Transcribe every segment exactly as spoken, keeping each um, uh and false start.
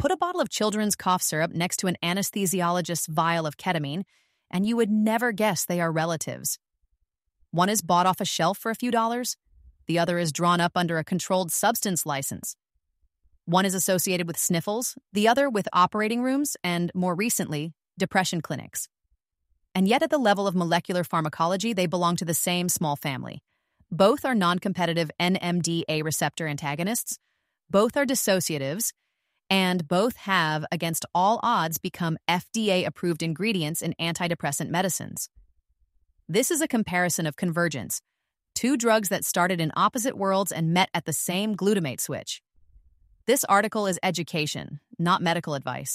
Put a bottle of children's cough syrup next to an anesthesiologist's vial of ketamine, and you would never guess they are relatives. One is bought off a shelf for a few dollars. The other is drawn up under a controlled substance license. One is associated with sniffles, the other with operating rooms, and, more recently, depression clinics. And yet at the level of molecular pharmacology, they belong to the same small family. Both are non-competitive N M D A receptor antagonists, both are dissociatives, and both have, against all odds, become F D A-approved ingredients in antidepressant medicines. This is a comparison of convergence, two drugs that started in opposite worlds and met at the same glutamate switch. This article is education, not medical advice.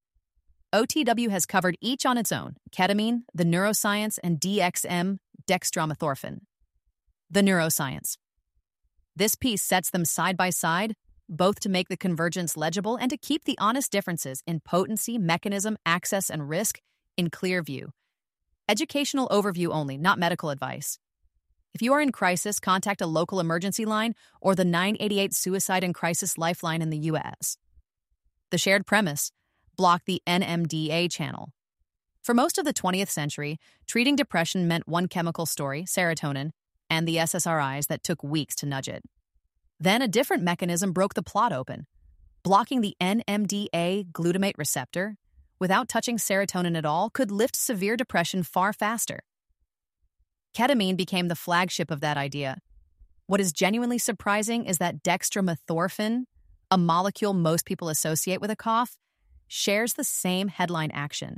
O T W has covered each on its own: ketamine, the neuroscience, and D X M, dextromethorphan. The neuroscience. This piece sets them side by side, both to make the convergence legible and to keep the honest differences in potency, mechanism, access, and risk in clear view. Educational overview only, not medical advice. If you are in crisis, contact a local emergency line or the nine eight eight Suicide and Crisis Lifeline in the U S. The shared premise: block the N M D A channel. For most of the twentieth century, treating depression meant one chemical story, serotonin, and the S S R Is that took weeks to nudge it. Then a different mechanism broke the plot open. Blocking the N M D A glutamate receptor, without touching serotonin at all, could lift severe depression far faster. Ketamine became the flagship of that idea. What is genuinely surprising is that dextromethorphan, a molecule most people associate with a cough, shares the same headline action.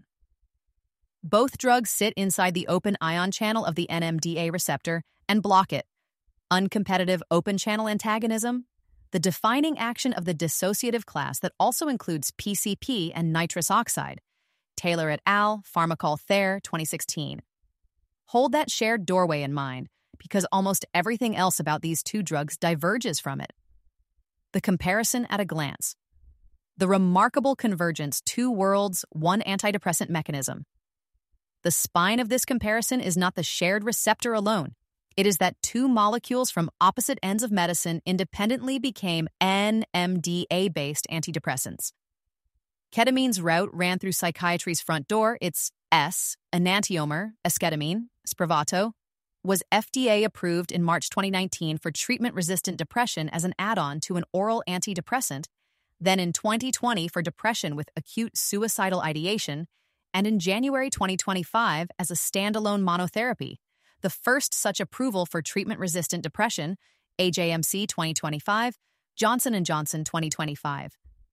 Both drugs sit inside the open ion channel of the N M D A receptor and block it. Uncompetitive open channel antagonism, the defining action of the dissociative class that also includes P C P and nitrous oxide. Taylor et al., Pharmacol Thayer, twenty sixteen. Hold that shared doorway in mind, because almost everything else about these two drugs diverges from it. The comparison at a glance. The remarkable convergence: two worlds, one antidepressant mechanism. The spine of this comparison is not the shared receptor alone. It is that two molecules from opposite ends of medicine independently became N M D A-based antidepressants. Ketamine's route ran through psychiatry's front door. Its S, enantiomer, esketamine, Spravato, was F D A-approved in March twenty nineteen for treatment-resistant depression as an add-on to an oral antidepressant, then in twenty twenty for depression with acute suicidal ideation, and in January twenty twenty-five as a standalone monotherapy, the first such approval for treatment-resistant depression, A J M C twenty twenty-five, Johnson and Johnson twenty twenty-five.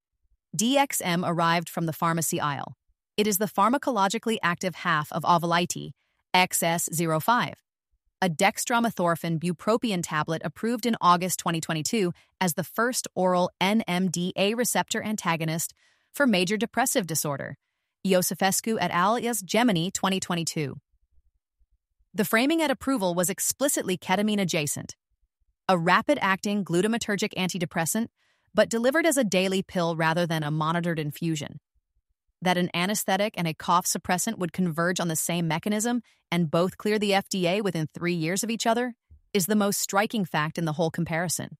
D X M arrived from the pharmacy aisle. It is the pharmacologically active half of Auvelity, X S zero five, a dextromethorphan bupropion tablet approved in August twenty twenty-two as the first oral N M D A receptor antagonist for major depressive disorder. Iosifescu et al. Gemini twenty twenty-two. The framing at approval was explicitly ketamine adjacent, a rapid-acting glutamatergic antidepressant, but delivered as a daily pill rather than a monitored infusion. That an anesthetic and a cough suppressant would converge on the same mechanism and both clear the F D A within three years of each other is the most striking fact in the whole comparison.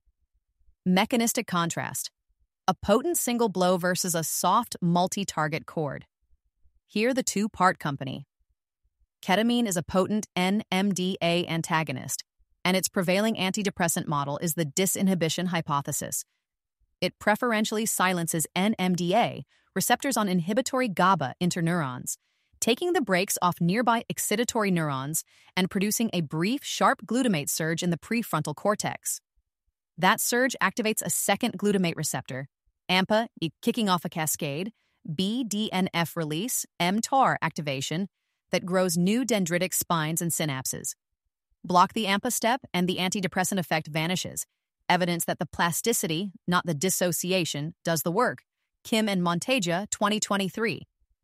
Mechanistic contrast: a potent single blow versus a soft multi-target chord. Here the two-part company. Ketamine is a potent N M D A antagonist, and its prevailing antidepressant model is the disinhibition hypothesis. It preferentially silences N M D A, receptors on inhibitory GABA interneurons, taking the brakes off nearby excitatory neurons and producing a brief, sharp glutamate surge in the prefrontal cortex. That surge activates a second glutamate receptor, AMPA kicking off a cascade, B D N F release, mTOR activation, that grows new dendritic spines and synapses. Block the AMPA step and the antidepressant effect vanishes, evidence that the plasticity, not the dissociation, does the work. Kim and Monteja, twenty twenty-three.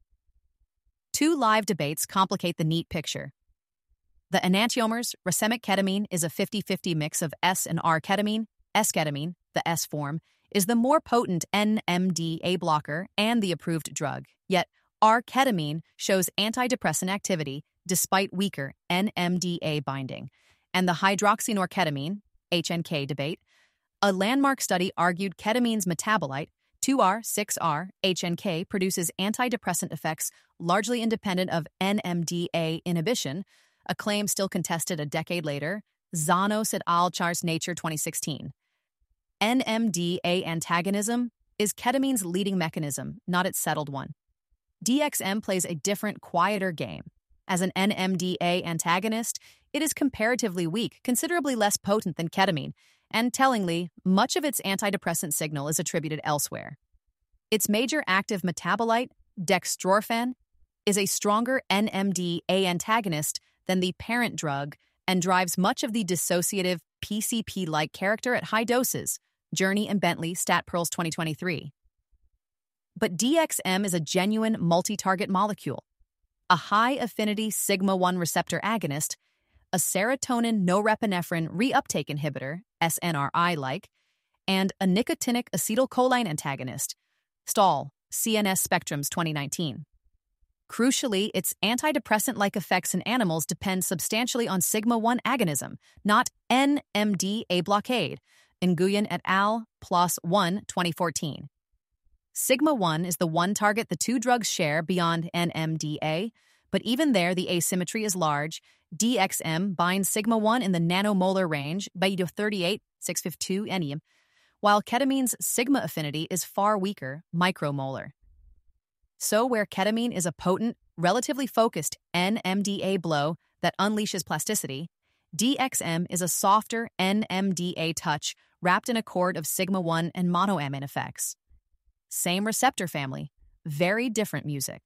Two live debates complicate the neat picture. The enantiomers, racemic ketamine, is a fifty-fifty mix of S and R ketamine. Esketamine, the S form, is the more potent N M D A blocker and the approved drug, yet R-ketamine shows antidepressant activity despite weaker N M D A binding, and the hydroxynorketamine, H N K debate, a landmark study argued ketamine's metabolite, two R, six R, H N K produces antidepressant effects largely independent of N M D A inhibition, a claim still contested a decade later. Zanos et al. Charts Nature twenty sixteen. N M D A antagonism is ketamine's leading mechanism, not its settled one. D X M plays a different, quieter game. As an N M D A antagonist, it is comparatively weak, considerably less potent than ketamine, and tellingly, much of its antidepressant signal is attributed elsewhere. Its major active metabolite, dextrorphan, is a stronger N M D A antagonist than the parent drug and drives much of the dissociative P C P-like character at high doses. Journey and Bentley, StatPearls twenty twenty-three. But D X M is a genuine multi-target molecule, a high-affinity sigma one receptor agonist, a serotonin norepinephrine reuptake inhibitor, S N R I-like, and a nicotinic acetylcholine antagonist, S T A L, C N S Spectrums twenty nineteen. Crucially, its antidepressant-like effects in animals depend substantially on sigma one agonism, not N M D A blockade, Nguyen et al., PLOS one, twenty fourteen. sigma one is the one target the two drugs share beyond N M D A, but even there the asymmetry is large. D X M binds sigma one in the nanomolar range, by thirty-eight, six fifty-two ennium, while ketamine's sigma affinity is far weaker, micromolar. So where ketamine is a potent, relatively focused N M D A blow that unleashes plasticity, D X M is a softer N M D A touch wrapped in a cord of sigma one and monoamine effects. Same receptor family, very different music.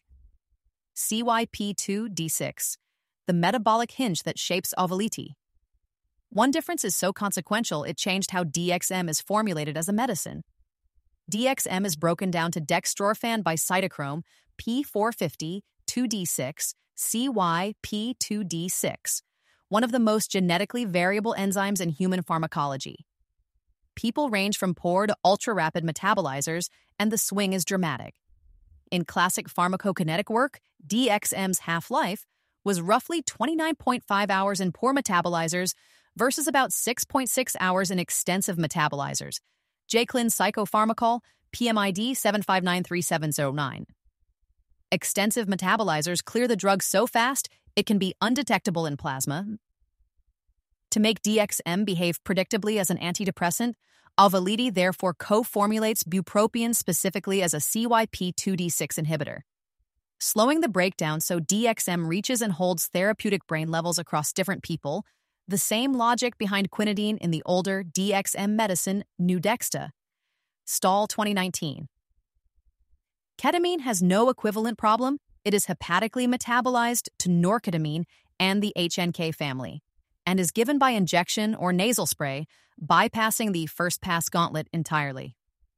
C Y P two D six, the metabolic hinge that shapes Auvelity. One difference is so consequential it changed how D X M is formulated as a medicine. D X M is broken down to dextrorphan by cytochrome P four fifty, two D six, C Y P two D six, one of the most genetically variable enzymes in human pharmacology. People range from poor to ultra-rapid metabolizers, and the swing is dramatic. In classic pharmacokinetic work, D X M's half-life was roughly twenty-nine point five hours in poor metabolizers versus about six point six hours in extensive metabolizers. Jaclyn Psychopharmacol, P M I D seven five nine three seven zero nine. Extensive metabolizers clear the drug so fast it can be undetectable in plasma. To make D X M behave predictably as an antidepressant, Auvelity therefore co-formulates bupropion specifically as a C Y P two D six inhibitor. Slowing the breakdown so D X M reaches and holds therapeutic brain levels across different people, the same logic behind quinidine in the older D X M medicine Nuedexta. S T A L twenty nineteen. Ketamine has no equivalent problem. It is hepatically metabolized to norketamine and the H N K family, and is given by injection or nasal spray, bypassing the first-pass gauntlet entirely.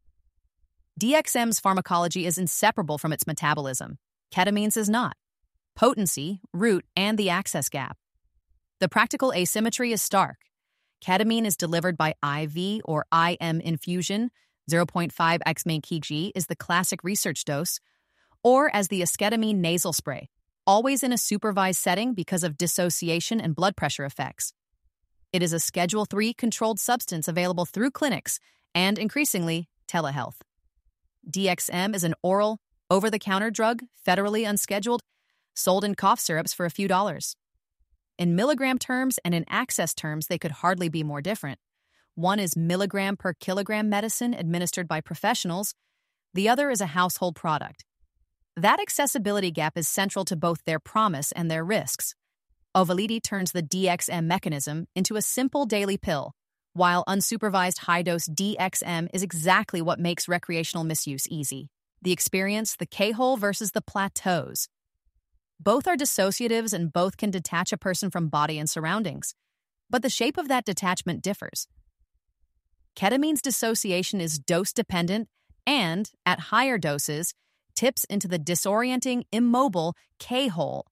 D X M's pharmacology is inseparable from its metabolism. Ketamine's is not. Potency, route, and the access gap. The practical asymmetry is stark. Ketamine is delivered by I V or I M infusion, zero point five x-May-kg is the classic research dose, or as the esketamine nasal spray, always in a supervised setting because of dissociation and blood pressure effects. It is a Schedule three controlled substance available through clinics and, increasingly, telehealth. D X M is an oral, over-the-counter drug, federally unscheduled, sold in cough syrups for a few dollars. In milligram terms and in access terms, they could hardly be more different. One is milligram per kilogram medicine administered by professionals. The other is a household product. That accessibility gap is central to both their promise and their risks. Auvelity turns the D X M mechanism into a simple daily pill, while unsupervised high-dose D X M is exactly what makes recreational misuse easy. The experience, the K-hole versus the plateaus. Both are dissociatives and both can detach a person from body and surroundings, but the shape of that detachment differs. Ketamine's dissociation is dose-dependent and, at higher doses, tips into the disorienting, immobile K-hole.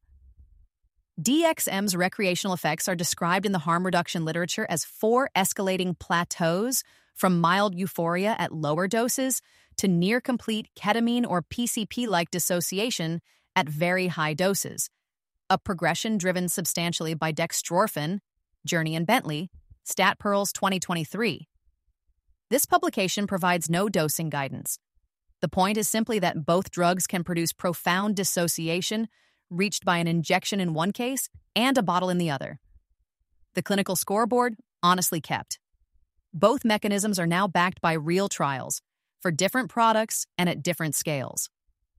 D X M's recreational effects are described in the harm reduction literature as four escalating plateaus, from mild euphoria at lower doses to near-complete ketamine or P C P-like dissociation at very high doses, a progression driven substantially by dextrorphan, Journey and Bentley, StatPearls twenty twenty-three. This publication provides no dosing guidance. The point is simply that both drugs can produce profound dissociation, reached by an injection in one case and a bottle in the other. The clinical scoreboard, honestly kept. Both mechanisms are now backed by real trials, for different products and at different scales.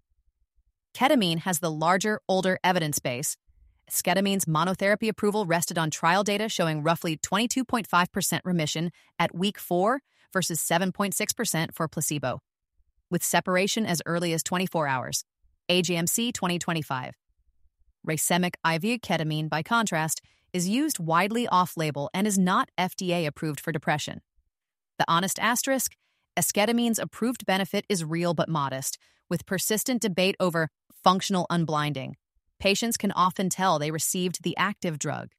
Ketamine has the larger, older evidence base. Esketamine's monotherapy approval rested on trial data showing roughly twenty-two point five percent remission at week four versus seven point six percent for placebo, with separation as early as twenty-four hours. A J M C twenty twenty-five. Racemic I V ketamine, by contrast, is used widely off-label and is not F D A-approved for depression. The honest asterisk, esketamine's approved benefit is real but modest, with persistent debate over functional unblinding. Patients can often tell they received the active drug.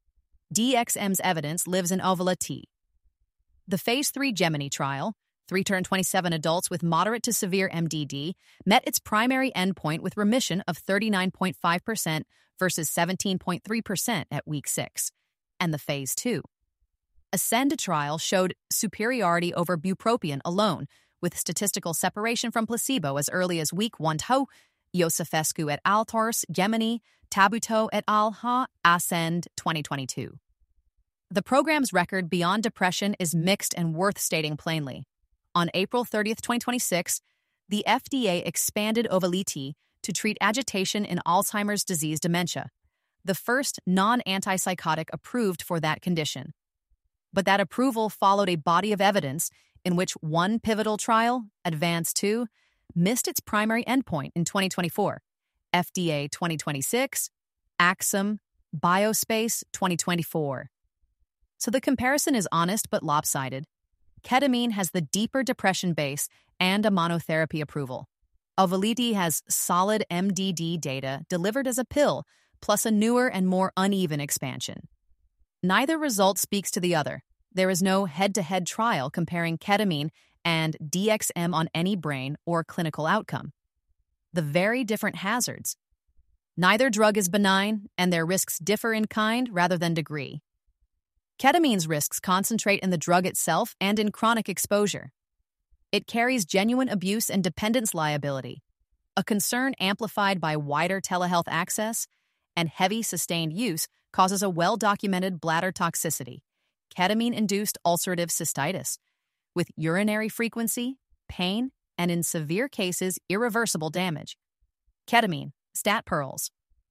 D X M's evidence lives in Auvelity. The Phase three Gemini trial, three hundred twenty-seven adults with moderate to severe M D D, met its primary endpoint with remission of thirty-nine point five percent versus seventeen point three percent at week six. And the Phase two Ascend trial showed superiority over bupropion alone, with statistical separation from placebo as early as week one. Ho, Iosifescu et al. Tors, Gemini, Tabuteau et al. Ha, Ascend twenty twenty-two. The program's record beyond depression is mixed and worth stating plainly. On April thirtieth, twenty twenty-six, the F D A expanded Auvelity to treat agitation in Alzheimer's disease dementia, the first non-antipsychotic approved for that condition. But that approval followed a body of evidence in which one pivotal trial, Advance two, missed its primary endpoint in twenty twenty-four, F D A twenty twenty-six, Axsome, Biospace twenty twenty-four. So the comparison is honest but lopsided. Ketamine has the deeper depression base and a monotherapy approval. Auvelity has solid M D D data delivered as a pill, plus a newer and more uneven expansion. Neither result speaks to the other. There is no head-to-head trial comparing ketamine and D X M on any brain or clinical outcome. The very different hazards. Neither drug is benign, and their risks differ in kind rather than degree. Ketamine's risks concentrate in the drug itself and in chronic exposure. It carries genuine abuse and dependence liability, a concern amplified by wider telehealth access, and heavy sustained use causes a well-documented bladder toxicity, ketamine-induced ulcerative cystitis, with urinary frequency, pain, and in severe cases, irreversible damage. Ketamine, stat pearls.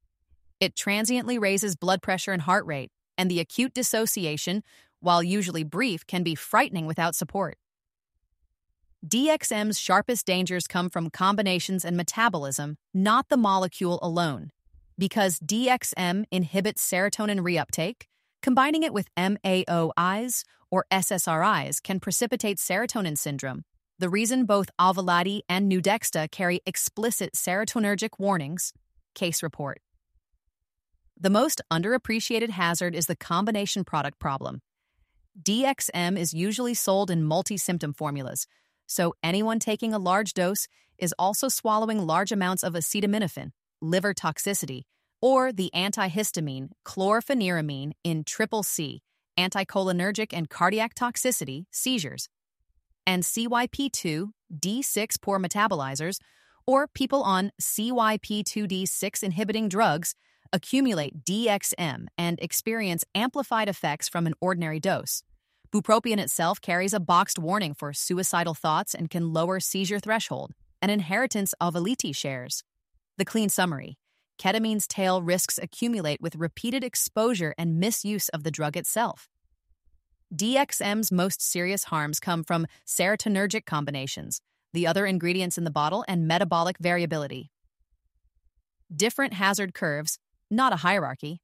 It transiently raises blood pressure and heart rate, and the acute dissociation, while usually brief, can be frightening without support. D X M's sharpest dangers come from combinations and metabolism, not the molecule alone. Because D X M inhibits serotonin reuptake, combining it with M A O Is or S S R Is can precipitate serotonin syndrome, the reason both Auvelity and Nuedexta carry explicit serotonergic warnings. Case report. The most underappreciated hazard is the combination product problem. D X M is usually sold in multi-symptom formulas, so anyone taking a large dose is also swallowing large amounts of acetaminophen, liver toxicity, or the antihistamine chlorpheniramine in triple C, anticholinergic and cardiac toxicity, seizures, and C Y P two D six poor metabolizers, or people on C Y P two D six inhibiting drugs accumulate D X M and experience amplified effects from an ordinary dose. Bupropion itself carries a boxed warning for suicidal thoughts and can lower seizure threshold, an inheritance Auvelity shares. The clean summary. Ketamine's tail risks accumulate with repeated exposure and misuse of the drug itself. D X M's most serious harms come from serotonergic combinations, the other ingredients in the bottle, and metabolic variability. Different hazard curves, not a hierarchy.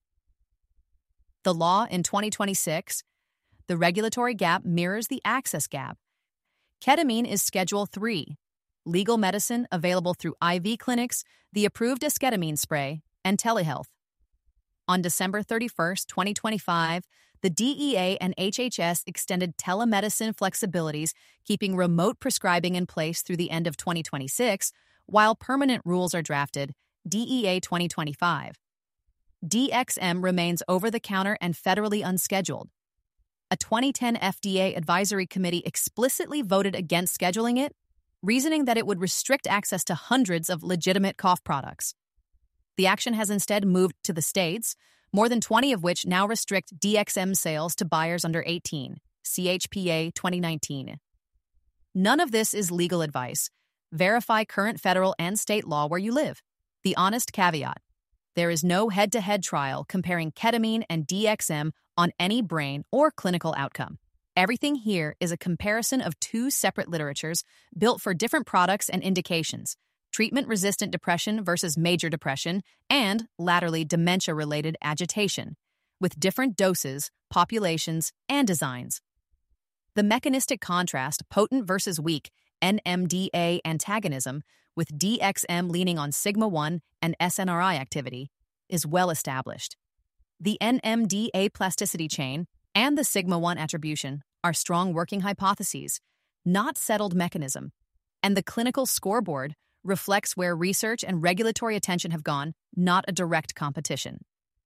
The law in twenty twenty-six, the regulatory gap mirrors the access gap. Ketamine is Schedule three, legal medicine available through I V clinics, the approved esketamine spray, and telehealth. On December thirty-first, twenty twenty-five, the D E A and H H S extended telemedicine flexibilities, keeping remote prescribing in place through the end of twenty twenty-six, while permanent rules are drafted, D E A twenty twenty-five. D X M remains over-the-counter and federally unscheduled. A twenty ten F D A advisory committee explicitly voted against scheduling it, reasoning that it would restrict access to hundreds of legitimate cough products. The action has instead moved to the states, more than twenty of which now restrict D X M sales to buyers under eighteen, C H P A twenty nineteen. None of this is legal advice. Verify current federal and state law where you live. The honest caveat: there is no head-to-head trial comparing ketamine and D X M on any brain or clinical outcome. Everything here is a comparison of two separate literatures built for different products and indications: treatment-resistant depression versus major depression, and, latterly, dementia-related agitation, with different doses, populations, and designs. The mechanistic contrast, potent versus weak, N M D A antagonism, with D X M leaning on sigma one and S N R I activity, is well established. The N M D A plasticity chain and the sigma one attribution are strong working hypotheses, not settled mechanism, and the clinical scoreboard reflects where research and regulatory attention have gone, not a direct competition.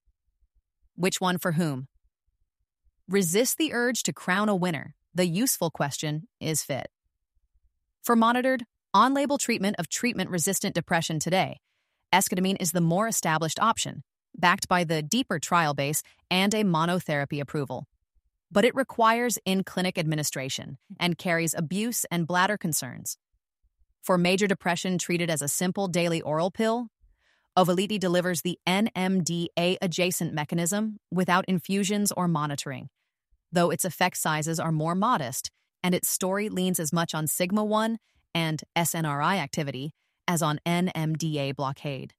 Which one for whom? Resist the urge to crown a winner. The useful question is fit. For monitored, on-label treatment of treatment-resistant depression today, esketamine is the more established option, backed by the deeper trial base and a monotherapy approval. But it requires in-clinic administration and carries abuse and bladder concerns. For major depression treated as a simple daily oral pill, Auvelity delivers the N M D A-adjacent mechanism without infusions or monitoring, though its effect sizes are more modest and its story leans as much on sigma one and S N R I activity as on N M D A blockade.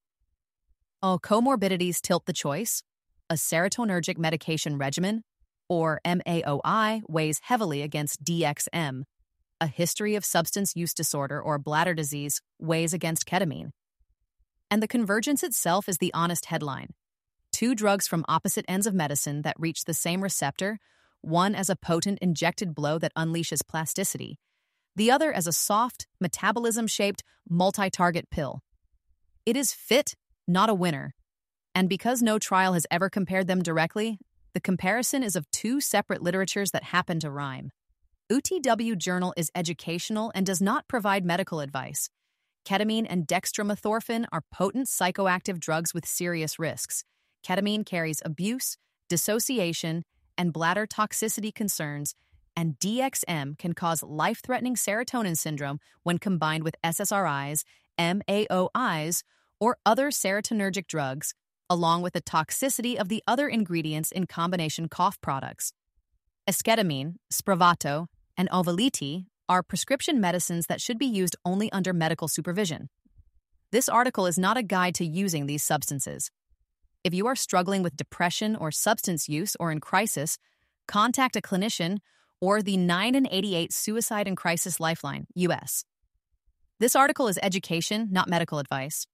Oh, comorbidities tilt the choice. A serotonergic medication regimen, or M A O I, weighs heavily against D X M. A history of substance use disorder or bladder disease weighs against ketamine. And the convergence itself is the honest headline. Two drugs from opposite ends of medicine that reach the same receptor, one as a potent injected blow that unleashes plasticity, the other as a soft, metabolism-shaped, multi-target pill. It is fit, not a winner. And because no trial has ever compared them directly, the comparison is of two separate literatures that happen to rhyme. U T W Journal is educational and does not provide medical advice. Ketamine and dextromethorphan are potent psychoactive drugs with serious risks. Ketamine carries abuse, dissociation, and bladder toxicity concerns, and D X M can cause life-threatening serotonin syndrome when combined with S S R Is, M A O Is, or other serotonergic drugs, along with the toxicity of the other ingredients in combination cough products. Esketamine, Spravato, and Auvelity are prescription medicines that should be used only under medical supervision. This article is not a guide to using these substances. If you are struggling with depression or substance use or in crisis, contact a clinician or the nine and eighty-eight Suicide and Crisis Lifeline, U S. This article is education, not medical advice.